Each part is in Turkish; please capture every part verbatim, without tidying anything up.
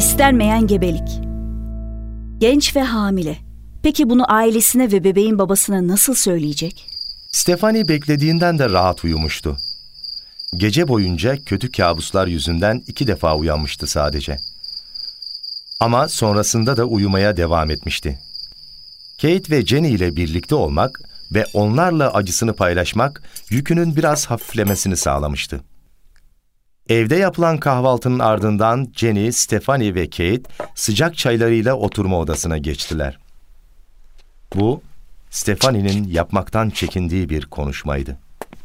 İstenmeyen gebelik. Genç ve hamile. Peki bunu ailesine ve bebeğin babasına nasıl söyleyecek? Stephanie beklediğinden de rahat uyumuştu. Gece boyunca kötü kabuslar yüzünden iki defa uyanmıştı sadece. Ama sonrasında da uyumaya devam etmişti. Kate ve Jenny ile birlikte olmak ve onlarla acısını paylaşmak yükünün biraz hafiflemesini sağlamıştı. Evde yapılan kahvaltının ardından Jenny, Stephanie ve Kate sıcak çaylarıyla oturma odasına geçtiler. Bu, Stephanie'nin yapmaktan çekindiği bir konuşmaydı.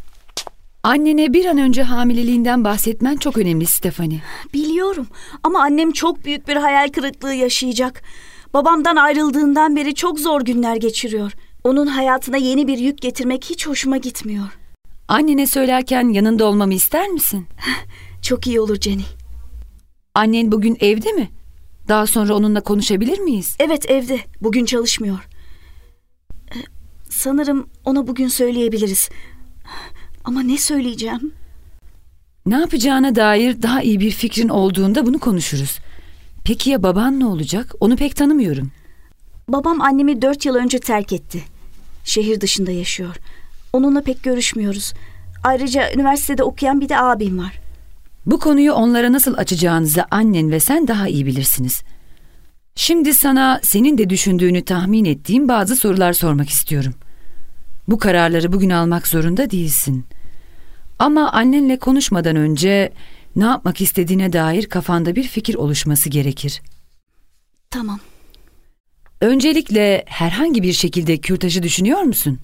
Annene bir an önce hamileliğinden bahsetmen çok önemli Stephanie. Biliyorum ama annem çok büyük bir hayal kırıklığı yaşayacak. Babamdan ayrıldığından beri çok zor günler geçiriyor. Onun hayatına yeni bir yük getirmek hiç hoşuma gitmiyor. Annene söylerken yanında olmamı ister misin? Çok iyi olur Jenny. Annen bugün evde mi? Daha sonra onunla konuşabilir miyiz? Evet, evde. Bugün çalışmıyor. Ee, sanırım ona bugün söyleyebiliriz. Ama ne söyleyeceğim? Ne yapacağına dair daha iyi bir fikrin olduğunda bunu konuşuruz. Peki ya baban ne olacak? Onu pek tanımıyorum. Babam annemi dört yıl önce terk etti. Şehir dışında yaşıyor. Onunla pek görüşmüyoruz. Ayrıca üniversitede okuyan bir de abim var. Bu konuyu onlara nasıl açacağınızı annen ve sen daha iyi bilirsiniz. Şimdi sana senin de düşündüğünü tahmin ettiğim bazı sorular sormak istiyorum. Bu kararları bugün almak zorunda değilsin. Ama annenle konuşmadan önce ne yapmak istediğine dair kafanda bir fikir oluşması gerekir. Tamam. Öncelikle herhangi bir şekilde kürtajı düşünüyor musun?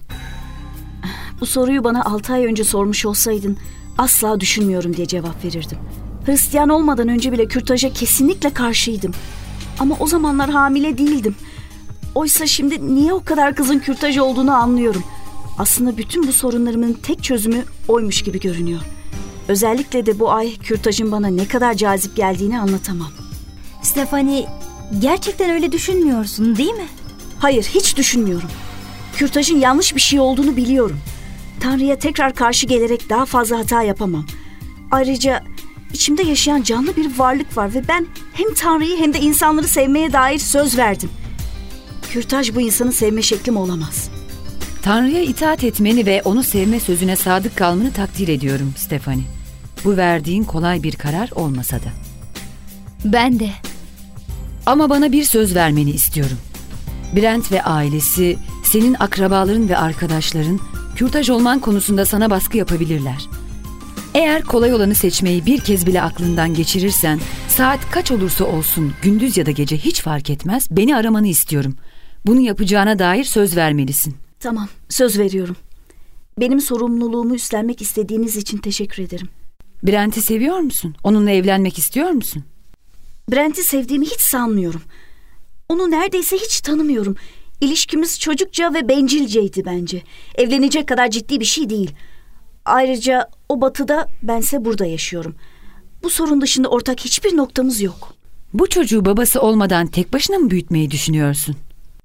Bu soruyu bana altı ay önce sormuş olsaydın asla düşünmüyorum diye cevap verirdim. Hristiyan olmadan önce bile kürtaja kesinlikle karşıydım. Ama o zamanlar hamile değildim. Oysa şimdi niye o kadar kızın kürtaj olduğunu anlıyorum. Aslında bütün bu sorunlarımın tek çözümü oymuş gibi görünüyor. Özellikle de bu ay kürtajın bana ne kadar cazip geldiğini anlatamam. Stephanie, gerçekten öyle düşünmüyorsun değil mi? Hayır, hiç düşünmüyorum. Kürtajın yanlış bir şey olduğunu biliyorum. Tanrı'ya tekrar karşı gelerek daha fazla hata yapamam. Ayrıca içimde yaşayan canlı bir varlık var ve ben hem Tanrı'yı hem de insanları sevmeye dair söz verdim. Kürtaj bu insanı sevme şeklim olamaz. Tanrı'ya itaat etmeni ve onu sevme sözüne sadık kalmanı takdir ediyorum Stephanie. Bu verdiğin kolay bir karar olmasa da. Ben de. Ama bana bir söz vermeni istiyorum. Brent ve ailesi, senin akrabaların ve arkadaşların kürtaj olman konusunda sana baskı yapabilirler. Eğer kolay olanı seçmeyi bir kez bile aklından geçirirsen, saat kaç olursa olsun, gündüz ya da gece hiç fark etmez, beni aramanı istiyorum. Bunu yapacağına dair söz vermelisin. Tamam, söz veriyorum. Benim sorumluluğumu üstlenmek istediğiniz için teşekkür ederim. Brent'i seviyor musun? Onunla evlenmek istiyor musun? Brent'i sevdiğimi hiç sanmıyorum. Onu neredeyse hiç tanımıyorum. İlişkimiz çocukça ve bencilceydi bence. Evlenecek kadar ciddi bir şey değil. Ayrıca o batıda, bense burada yaşıyorum. Bu sorun dışında ortak hiçbir noktamız yok. Bu çocuğu babası olmadan tek başına mı büyütmeyi düşünüyorsun?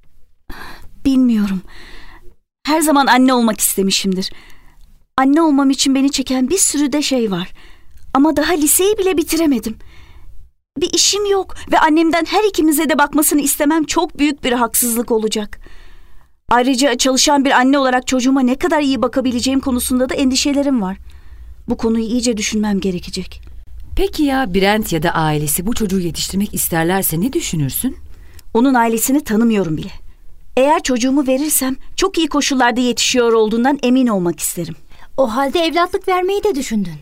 Bilmiyorum. Her zaman anne olmak istemişimdir. Anne olmam için beni çeken bir sürü de şey var. Ama daha liseyi bile bitiremedim. Bir işim yok ve annemden her ikimize de bakmasını istemem çok büyük bir haksızlık olacak. Ayrıca çalışan bir anne olarak çocuğuma ne kadar iyi bakabileceğim konusunda da endişelerim var. Bu konuyu iyice düşünmem gerekecek. Peki ya Brent ya da ailesi bu çocuğu yetiştirmek isterlerse ne düşünürsün? Onun ailesini tanımıyorum bile. Eğer çocuğumu verirsem çok iyi koşullarda yetişiyor olduğundan emin olmak isterim. O halde evlatlık vermeyi de düşündün.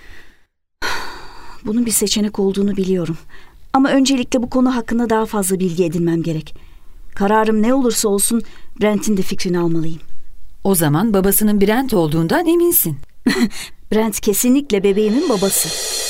Bunun bir seçenek olduğunu biliyorum. Ama öncelikle bu konu hakkında daha fazla bilgi edinmem gerek. Kararım ne olursa olsun Brent'in de fikrini almalıyım. O zaman babasının Brent olduğundan eminsin. Brent kesinlikle bebeğimin babası.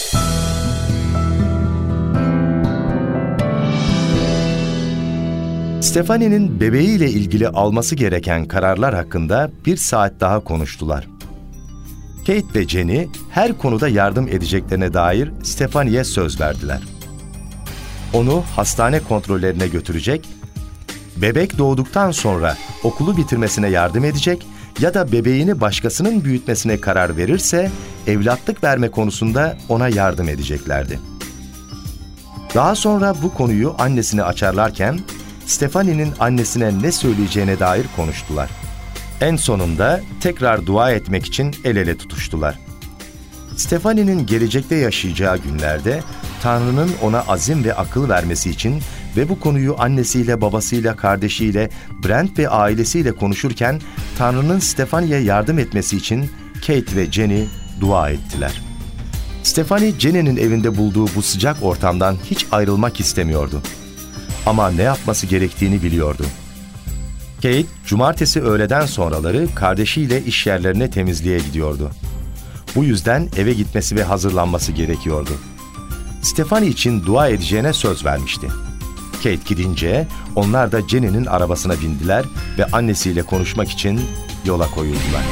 Stephanie'nin bebeğiyle ilgili alması gereken kararlar hakkında bir saat daha konuştular. Kate ve Jenny her konuda yardım edeceklerine dair Stephanie'ye söz verdiler. Onu hastane kontrollerine götürecek, bebek doğduktan sonra okulu bitirmesine yardım edecek ya da bebeğini başkasının büyütmesine karar verirse evlatlık verme konusunda ona yardım edeceklerdi. Daha sonra bu konuyu annesine açarlarken Stefani'nin annesine ne söyleyeceğine dair konuştular. En sonunda tekrar dua etmek için el ele tutuştular. Stefani'nin gelecekte yaşayacağı günlerde Tanrı'nın ona azim ve akıl vermesi için ve bu konuyu annesiyle, babasıyla, kardeşiyle, Brent ve ailesiyle konuşurken Tanrı'nın Stefani'ye yardım etmesi için Kate ve Jenny dua ettiler. Stefani, Jenny'nin evinde bulduğu bu sıcak ortamdan hiç ayrılmak istemiyordu. Ama ne yapması gerektiğini biliyordu. Kate, cumartesi öğleden sonraları kardeşiyle iş yerlerine temizliğe gidiyordu. Bu yüzden eve gitmesi ve hazırlanması gerekiyordu. Stefani için dua edeceğine söz vermişti. Kate gidince onlar da Jenny'nin arabasına bindiler ve annesiyle konuşmak için yola koyuldular.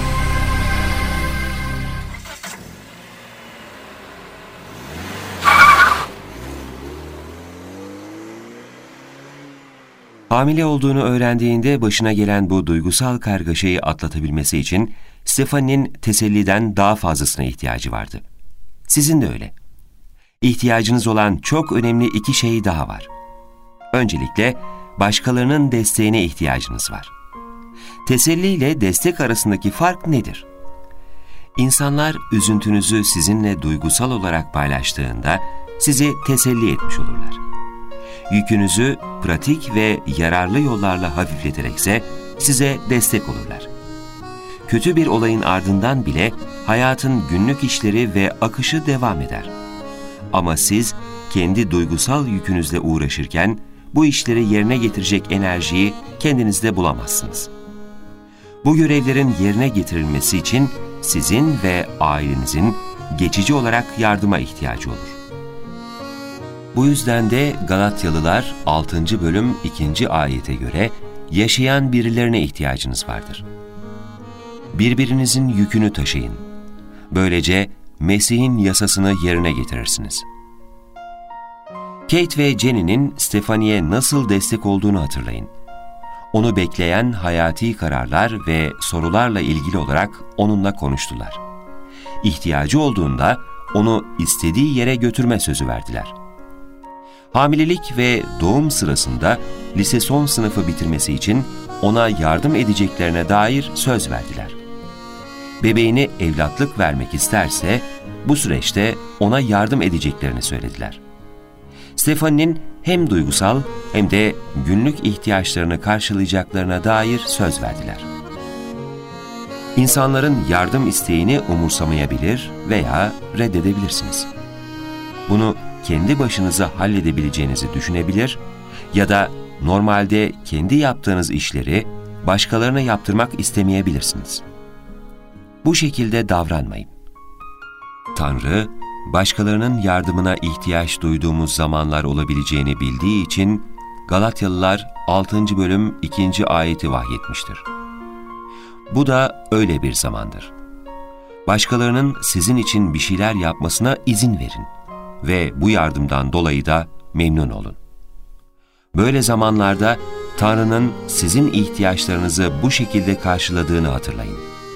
Hamile olduğunu öğrendiğinde başına gelen bu duygusal kargaşayı atlatabilmesi için Stefani'nin teselliden daha fazlasına ihtiyacı vardı. Sizin de öyle. İhtiyacınız olan çok önemli iki şey daha var. Öncelikle başkalarının desteğine ihtiyacınız var. Teselli ile destek arasındaki fark nedir? İnsanlar üzüntünüzü sizinle duygusal olarak paylaştığında sizi teselli etmiş olurlar. Yükünüzü pratik ve yararlı yollarla hafifleterekse size destek olurlar. Kötü bir olayın ardından bile hayatın günlük işleri ve akışı devam eder. Ama siz kendi duygusal yükünüzle uğraşırken bu işleri yerine getirecek enerjiyi kendinizde bulamazsınız. Bu görevlerin yerine getirilmesi için sizin ve ailenizin geçici olarak yardıma ihtiyacı olur. Bu yüzden de Galatyalılar altıncı bölüm ikinci ayete göre yaşayan birilerine ihtiyacınız vardır. Birbirinizin yükünü taşıyın. Böylece Mesih'in yasasını yerine getirirsiniz. Kate ve Jenny'nin Stefani'ye nasıl destek olduğunu hatırlayın. Onu bekleyen hayati kararlar ve sorularla ilgili olarak onunla konuştular. İhtiyacı olduğunda onu istediği yere götürme sözü verdiler. Hamilelik ve doğum sırasında lise son sınıfı bitirmesi için ona yardım edeceklerine dair söz verdiler. Bebeğini evlatlık vermek isterse bu süreçte ona yardım edeceklerini söylediler. Stefani'nin hem duygusal hem de günlük ihtiyaçlarını karşılayacaklarına dair söz verdiler. İnsanların yardım isteğini umursamayabilir veya reddedebilirsiniz. Bunu kendi başınıza halledebileceğinizi düşünebilir ya da normalde kendi yaptığınız işleri başkalarına yaptırmak istemeyebilirsiniz. Bu şekilde davranmayın. Tanrı, başkalarının yardımına ihtiyaç duyduğumuz zamanlar olabileceğini bildiği için Galatyalılar altıncı bölüm ikinci ayeti vahyetmiştir. Bu da öyle bir zamandır. Başkalarının sizin için bir şeyler yapmasına izin verin ve bu yardımdan dolayı da memnun olun. Böyle zamanlarda Tanrı'nın sizin ihtiyaçlarınızı bu şekilde karşıladığını hatırlayın.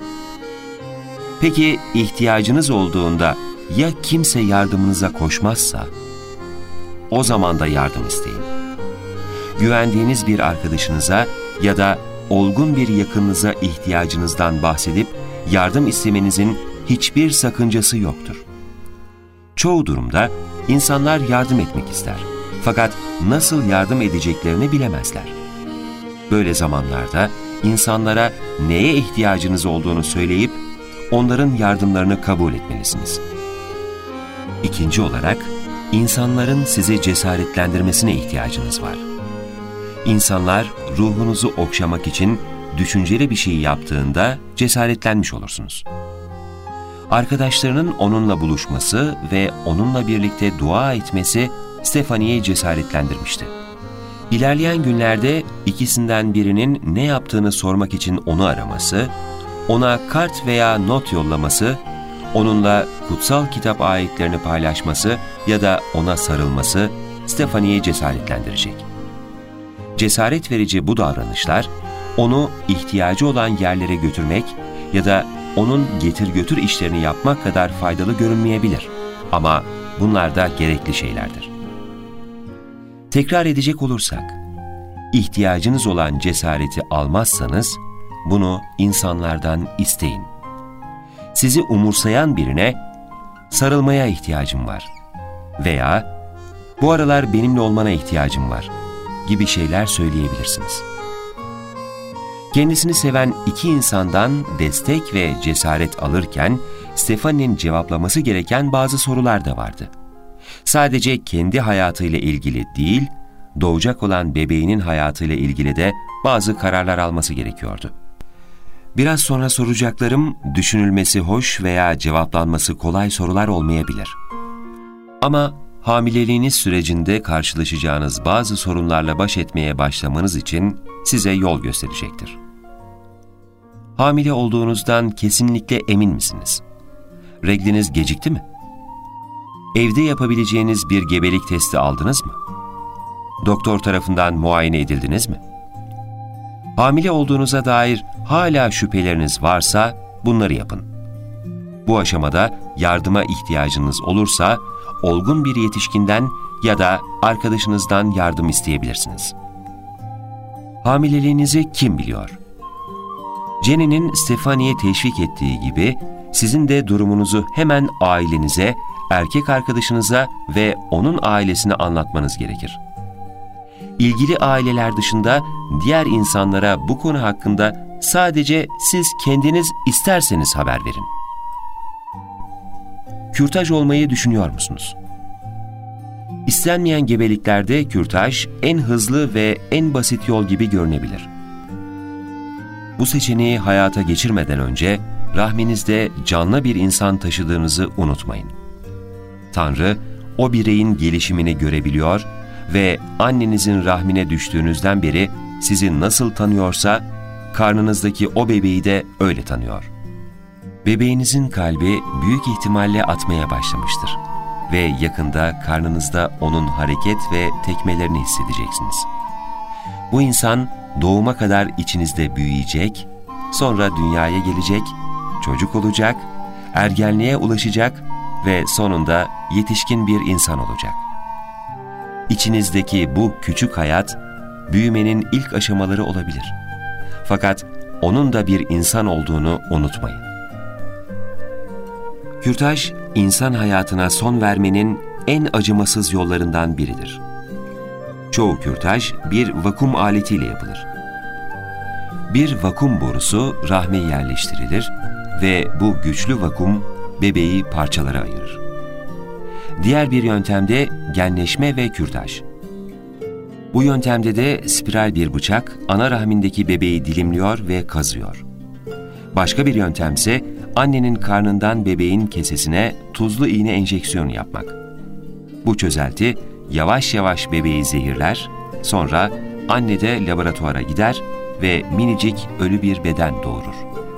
Peki ihtiyacınız olduğunda ya kimse yardımınıza koşmazsa? O zaman da yardım isteyin. Güvendiğiniz bir arkadaşınıza ya da olgun bir yakınınıza ihtiyacınızdan bahsedip yardım istemenizin hiçbir sakıncası yoktur. Çoğu durumda insanlar yardım etmek ister. Fakat nasıl yardım edeceklerini bilemezler. Böyle zamanlarda insanlara neye ihtiyacınız olduğunu söyleyip onların yardımlarını kabul etmelisiniz. İkinci olarak, insanların sizi cesaretlendirmesine ihtiyacınız var. İnsanlar ruhunuzu okşamak için düşünceli bir şey yaptığında cesaretlenmiş olursunuz. Arkadaşlarının onunla buluşması ve onunla birlikte dua etmesi Stefani'yi cesaretlendirmişti. İlerleyen günlerde ikisinden birinin ne yaptığını sormak için onu araması, ona kart veya not yollaması, onunla kutsal kitap ayetlerini paylaşması ya da ona sarılması Stefani'yi cesaretlendirecek. Cesaret verici bu davranışlar, onu ihtiyacı olan yerlere götürmek ya da onun getir-götür işlerini yapmak kadar faydalı görünmeyebilir. Ama bunlar da gerekli şeylerdir. Tekrar edecek olursak, ihtiyacınız olan cesareti almazsanız bunu insanlardan isteyin. Sizi umursayan birine sarılmaya ihtiyacım var veya bu aralar benimle olmana ihtiyacım var gibi şeyler söyleyebilirsiniz. Kendisini seven iki insandan destek ve cesaret alırken Stephanie'nin cevaplaması gereken bazı sorular da vardı. Sadece kendi hayatıyla ilgili değil, doğacak olan bebeğinin hayatıyla ilgili de bazı kararlar alması gerekiyordu. Biraz sonra soracaklarım düşünülmesi hoş veya cevaplanması kolay sorular olmayabilir. Ama hamileliğiniz sürecinde karşılaşacağınız bazı sorunlarla baş etmeye başlamanız için size yol gösterecektir. Hamile olduğunuzdan kesinlikle emin misiniz? Regliniz gecikti mi? Evde yapabileceğiniz bir gebelik testi aldınız mı? Doktor tarafından muayene edildiniz mi? Hamile olduğunuza dair hala şüpheleriniz varsa bunları yapın. Bu aşamada yardıma ihtiyacınız olursa olgun bir yetişkinden ya da arkadaşınızdan yardım isteyebilirsiniz. Hamileliğinizi kim biliyor? Jenny'nin Stephanie'ye teşvik ettiği gibi sizin de durumunuzu hemen ailenize, erkek arkadaşınıza ve onun ailesine anlatmanız gerekir. İlgili aileler dışında diğer insanlara bu konu hakkında sadece siz kendiniz isterseniz haber verin. Kürtaj olmayı düşünüyor musunuz? İstenmeyen gebeliklerde kürtaj en hızlı ve en basit yol gibi görünebilir. Bu seçeneği hayata geçirmeden önce rahminizde canlı bir insan taşıdığınızı unutmayın. Tanrı o bireyin gelişimini görebiliyor ve annenizin rahmine düştüğünüzden beri sizi nasıl tanıyorsa karnınızdaki o bebeği de öyle tanıyor. Bebeğinizin kalbi büyük ihtimalle atmaya başlamıştır ve yakında karnınızda onun hareket ve tekmelerini hissedeceksiniz. Bu insan doğuma kadar içinizde büyüyecek, sonra dünyaya gelecek, çocuk olacak, ergenliğe ulaşacak ve sonunda yetişkin bir insan olacak. İçinizdeki bu küçük hayat, büyümenin ilk aşamaları olabilir. Fakat onun da bir insan olduğunu unutmayın. Kürtaj, insan hayatına son vermenin en acımasız yollarından biridir. Çoğu kürtaj bir vakum aletiyle yapılır. Bir vakum borusu rahme yerleştirilir ve bu güçlü vakum bebeği parçalara ayırır. Diğer bir yöntemde genleşme ve kürtaj. Bu yöntemde de spiral bir bıçak ana rahmindeki bebeği dilimliyor ve kazıyor. Başka bir yöntemse annenin karnından bebeğin kesesine tuzlu iğne enjeksiyonu yapmak. Bu çözelti yavaş yavaş bebeği zehirler, sonra anne de laboratuvara gider ve minicik ölü bir beden doğurur.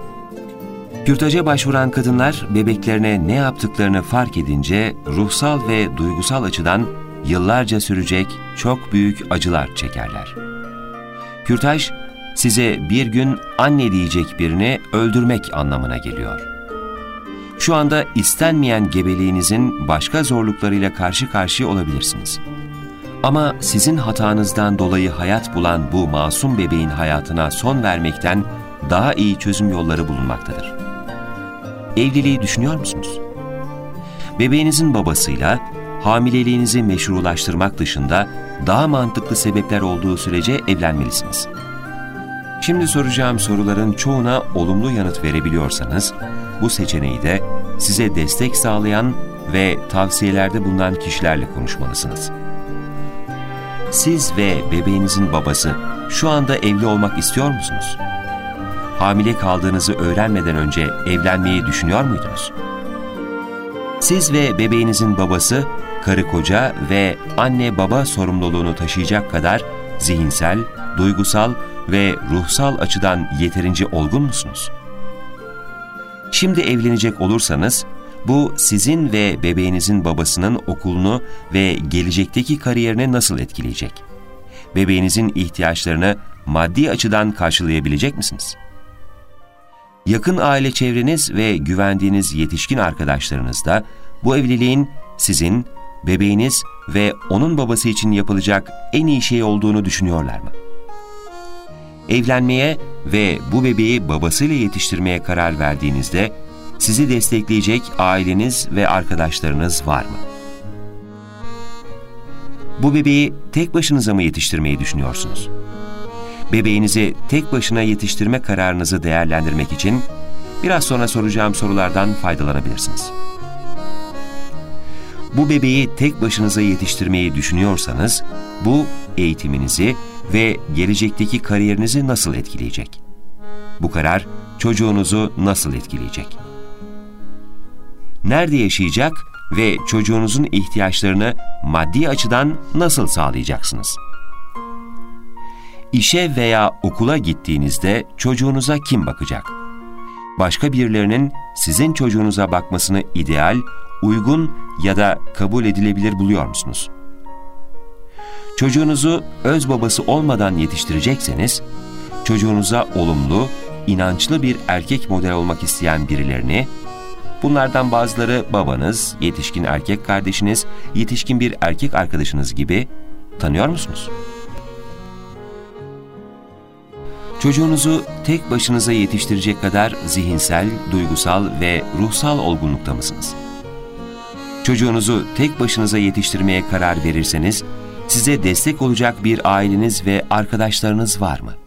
Kürtaja başvuran kadınlar bebeklerine ne yaptıklarını fark edince ruhsal ve duygusal açıdan yıllarca sürecek çok büyük acılar çekerler. Kürtaj, size bir gün anne diyecek birini öldürmek anlamına geliyor. Şu anda istenmeyen gebeliğinizin başka zorluklarıyla karşı karşıya olabilirsiniz. Ama sizin hatanızdan dolayı hayat bulan bu masum bebeğin hayatına son vermekten daha iyi çözüm yolları bulunmaktadır. Evliliği düşünüyor musunuz? Bebeğinizin babasıyla hamileliğinizi meşrulaştırmak dışında daha mantıklı sebepler olduğu sürece evlenmelisiniz. Şimdi soracağım soruların çoğuna olumlu yanıt verebiliyorsanız, bu seçeneği de size destek sağlayan ve tavsiyelerde bulunan kişilerle konuşmalısınız. Siz ve bebeğinizin babası şu anda evli olmak istiyor musunuz? Hamile kaldığınızı öğrenmeden önce evlenmeyi düşünüyor muydunuz? Siz ve bebeğinizin babası, karı koca ve anne baba sorumluluğunu taşıyacak kadar zihinsel, duygusal ve ruhsal açıdan yeterince olgun musunuz? Şimdi evlenecek olursanız, bu sizin ve bebeğinizin babasının okulunu ve gelecekteki kariyerini nasıl etkileyecek? Bebeğinizin ihtiyaçlarını maddi açıdan karşılayabilecek misiniz? Yakın aile çevreniz ve güvendiğiniz yetişkin arkadaşlarınız da bu evliliğin sizin, bebeğiniz ve onun babası için yapılacak en iyi şey olduğunu düşünüyorlar mı? Evlenmeye ve bu bebeği babasıyla yetiştirmeye karar verdiğinizde sizi destekleyecek aileniz ve arkadaşlarınız var mı? Bu bebeği tek başınıza mı yetiştirmeyi düşünüyorsunuz? Bebeğinizi tek başına yetiştirme kararınızı değerlendirmek için biraz sonra soracağım sorulardan faydalanabilirsiniz. Bu bebeği tek başınıza yetiştirmeyi düşünüyorsanız, bu eğitiminizi ve gelecekteki kariyerinizi nasıl etkileyecek? Bu karar çocuğunuzu nasıl etkileyecek? Nerede yaşayacak ve çocuğunuzun ihtiyaçlarını maddi açıdan nasıl sağlayacaksınız? İşe veya okula gittiğinizde çocuğunuza kim bakacak? Başka birilerinin sizin çocuğunuza bakmasını ideal, uygun ya da kabul edilebilir buluyor musunuz? Çocuğunuzu öz babası olmadan yetiştirecekseniz, çocuğunuza olumlu, inançlı bir erkek model olmak isteyen birilerini, bunlardan bazıları babanız, yetişkin erkek kardeşiniz, yetişkin bir erkek arkadaşınız gibi tanıyor musunuz? Çocuğunuzu tek başınıza yetiştirecek kadar zihinsel, duygusal ve ruhsal olgunlukta mısınız? Çocuğunuzu tek başınıza yetiştirmeye karar verirseniz, size destek olacak bir aileniz ve arkadaşlarınız var mı?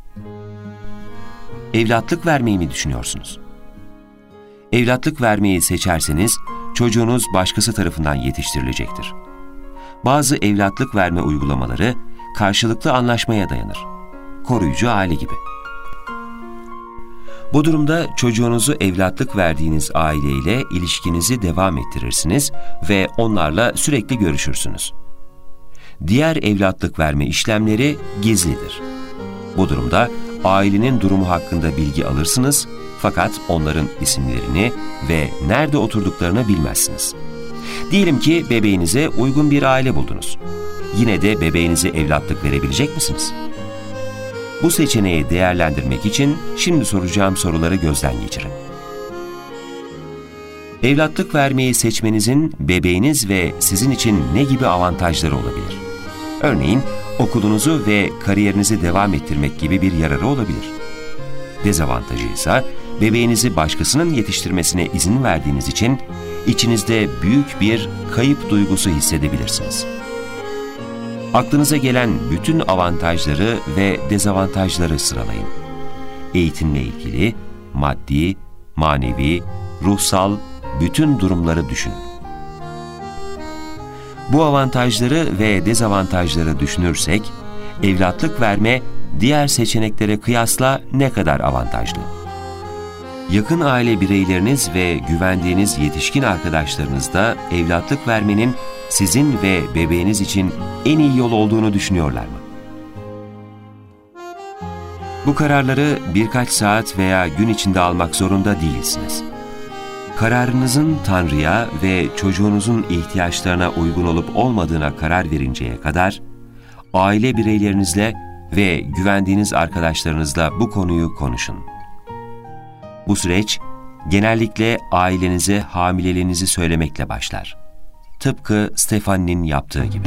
Evlatlık vermeyi mi düşünüyorsunuz? Evlatlık vermeyi seçerseniz, çocuğunuz başkası tarafından yetiştirilecektir. Bazı evlatlık verme uygulamaları karşılıklı anlaşmaya dayanır. Koruyucu aile gibi. Bu durumda çocuğunuzu evlatlık verdiğiniz aileyle ilişkinizi devam ettirirsiniz ve onlarla sürekli görüşürsünüz. Diğer evlatlık verme işlemleri gizlidir. Bu durumda ailenin durumu hakkında bilgi alırsınız fakat onların isimlerini ve nerede oturduklarını bilmezsiniz. Diyelim ki bebeğinize uygun bir aile buldunuz. Yine de bebeğinize evlatlık verebilecek misiniz? Bu seçeneği değerlendirmek için şimdi soracağım soruları gözden geçirin. Evlatlık vermeyi seçmenizin bebeğiniz ve sizin için ne gibi avantajları olabilir? Örneğin okulunuzu ve kariyerinizi devam ettirmek gibi bir yararı olabilir. Dezavantajı ise bebeğinizi başkasının yetiştirmesine izin verdiğiniz için içinizde büyük bir kayıp duygusu hissedebilirsiniz. Aklınıza gelen bütün avantajları ve dezavantajları sıralayın. Eğitimle ilgili, maddi, manevi, ruhsal bütün durumları düşünün. Bu avantajları ve dezavantajları düşünürsek, evlatlık verme diğer seçeneklere kıyasla ne kadar avantajlı? Yakın aile bireyleriniz ve güvendiğiniz yetişkin arkadaşlarınızda evlatlık vermenin sizin ve bebeğiniz için en iyi yol olduğunu düşünüyorlar mı? Bu kararları birkaç saat veya gün içinde almak zorunda değilsiniz. Kararınızın Tanrı'ya ve çocuğunuzun ihtiyaçlarına uygun olup olmadığına karar verinceye kadar, aile bireylerinizle ve güvendiğiniz arkadaşlarınızla bu konuyu konuşun. Bu süreç, genellikle ailenize hamileliğinizi söylemekle başlar. Tıpkı Stefani'nin yaptığı gibi.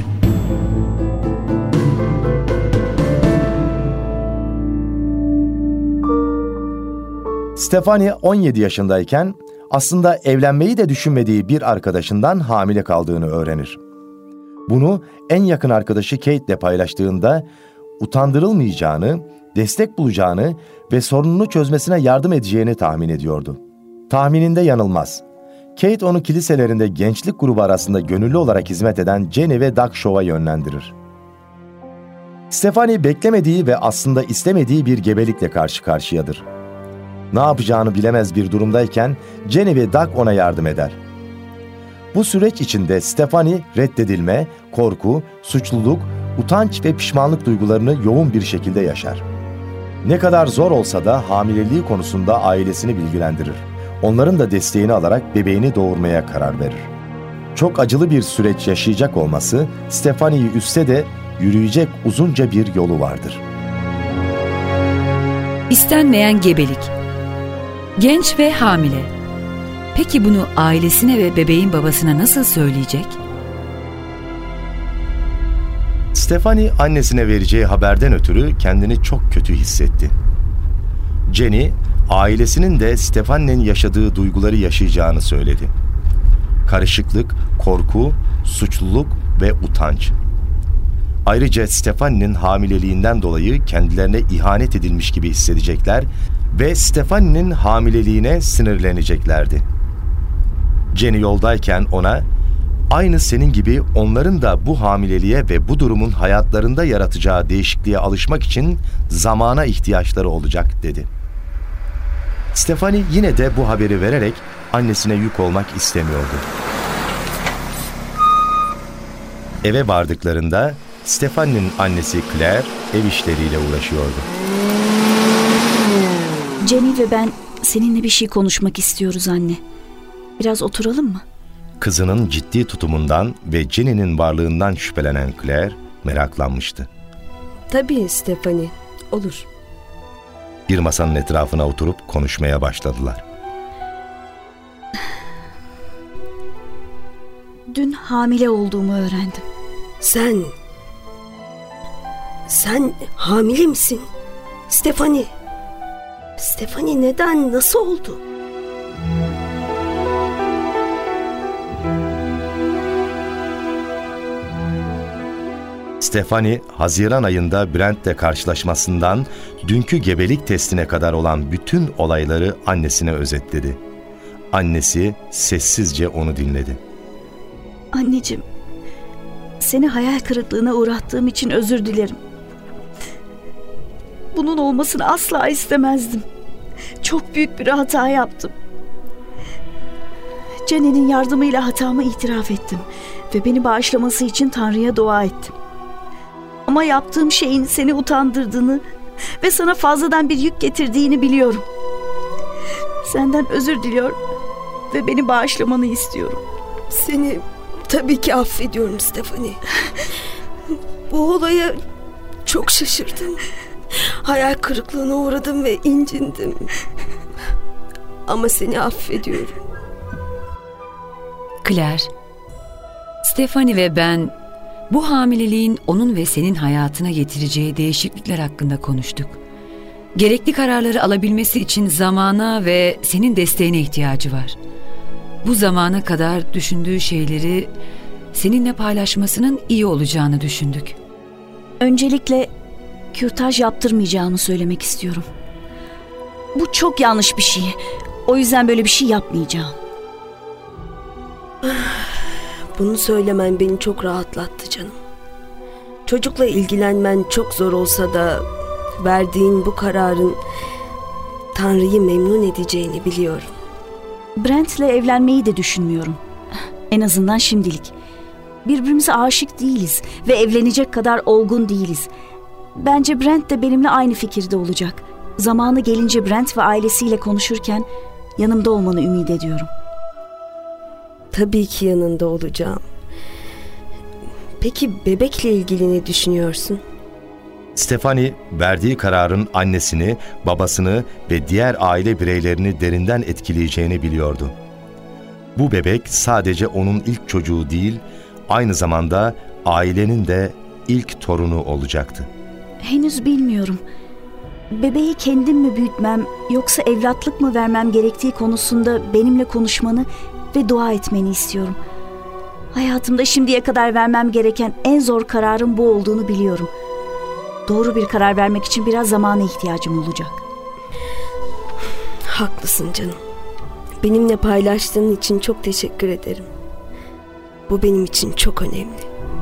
Stefani on yedi yaşındayken aslında evlenmeyi de düşünmediği bir arkadaşından hamile kaldığını öğrenir. Bunu en yakın arkadaşı Kate ile paylaştığında utandırılmayacağını, destek bulacağını ve sorununu çözmesine yardım edeceğini tahmin ediyordu. Tahmininde yanılmaz. Kate onu kiliselerinde gençlik grubu arasında gönüllü olarak hizmet eden Jenny ve Doug Show'a yönlendirir. Stefani beklemediği ve aslında istemediği bir gebelikle karşı karşıyadır. Ne yapacağını bilemez bir durumdayken Jenny ve Doug ona yardım eder. Bu süreç içinde Stefani reddedilme, korku, suçluluk, utanç ve pişmanlık duygularını yoğun bir şekilde yaşar. Ne kadar zor olsa da hamileliği konusunda ailesini bilgilendirir. Onların da desteğini alarak bebeğini doğurmaya karar verir. Çok acılı bir süreç yaşayacak olması Stefani'yi üzse de yürüyecek uzunca bir yolu vardır. İstenmeyen gebelik. Genç ve hamile. Peki bunu ailesine ve bebeğin babasına nasıl söyleyecek? Stefani annesine vereceği haberden ötürü kendini çok kötü hissetti. Jenny, ailesinin de Stefani'nin yaşadığı duyguları yaşayacağını söyledi. Karışıklık, korku, suçluluk ve utanç. Ayrıca Stefani'nin hamileliğinden dolayı kendilerine ihanet edilmiş gibi hissedecekler ve Stefani'nin hamileliğine sinirleneceklerdi. Jenny yoldayken ona, "Aynı senin gibi onların da bu hamileliğe ve bu durumun hayatlarında yaratacağı değişikliğe alışmak için zamana ihtiyaçları olacak," dedi. Stefani yine de bu haberi vererek annesine yük olmak istemiyordu. Eve vardıklarında Stefani'nin annesi Claire ev işleriyle uğraşıyordu. Jenny ve ben seninle bir şey konuşmak istiyoruz anne. Biraz oturalım mı? Kızının ciddi tutumundan ve Jenny'nin varlığından şüphelenen Claire meraklanmıştı. Tabii Stefani, olur. Bir masanın etrafına oturup konuşmaya başladılar. Dün hamile olduğumu öğrendim. Sen... Sen hamile misin? Stefani. Stefani neden, nasıl oldu? Stefani, Haziran ayında Brent'le karşılaşmasından dünkü gebelik testine kadar olan bütün olayları annesine özetledi. Annesi sessizce onu dinledi. Anneciğim, seni hayal kırıklığına uğrattığım için özür dilerim. Bunun olmasını asla istemezdim. Çok büyük bir hata yaptım. Jenny'nin yardımıyla hatamı itiraf ettim ve beni bağışlaması için Tanrı'ya dua ettim. Ama yaptığım şeyin seni utandırdığını ve sana fazladan bir yük getirdiğini biliyorum. Senden özür diliyor ve beni bağışlamanı istiyorum. Seni tabii ki affediyorum Stefani. Bu olaya çok şaşırdım. Hayal kırıklığına uğradım ve incindim. Ama seni affediyorum. Claire, Stefani ve ben bu hamileliğin onun ve senin hayatına getireceği değişiklikler hakkında konuştuk. Gerekli kararları alabilmesi için zamana ve senin desteğine ihtiyacı var. Bu zamana kadar düşündüğü şeyleri seninle paylaşmasının iyi olacağını düşündük. Öncelikle kürtaj yaptırmayacağımı söylemek istiyorum. Bu çok yanlış bir şey. O yüzden böyle bir şey yapmayacağım. Bunu söylemen beni çok rahatlattı canım. Çocukla ilgilenmen çok zor olsa da verdiğin bu kararın Tanrı'yı memnun edeceğini biliyorum. Brent'le evlenmeyi de düşünmüyorum. En azından şimdilik. Birbirimize aşık değiliz ve evlenecek kadar olgun değiliz. Bence Brent de benimle aynı fikirde olacak. Zamanı gelince Brent ve ailesiyle konuşurken yanımda olmanı ümit ediyorum. Tabii ki yanında olacağım. Peki bebekle ilgili ne düşünüyorsun? Stefani, verdiği kararın annesini, babasını ve diğer aile bireylerini derinden etkileyeceğini biliyordu. Bu bebek sadece onun ilk çocuğu değil, aynı zamanda ailenin de ilk torunu olacaktı. Henüz bilmiyorum. Bebeği kendim mi büyütmem yoksa evlatlık mı vermem gerektiği konusunda benimle konuşmanı ve dua etmeni istiyorum. Hayatımda şimdiye kadar vermem gereken en zor kararın bu olduğunu biliyorum. Doğru bir karar vermek için biraz zamana ihtiyacım olacak. Haklısın canım. Benimle paylaştığın için çok teşekkür ederim. Bu benim için çok önemli.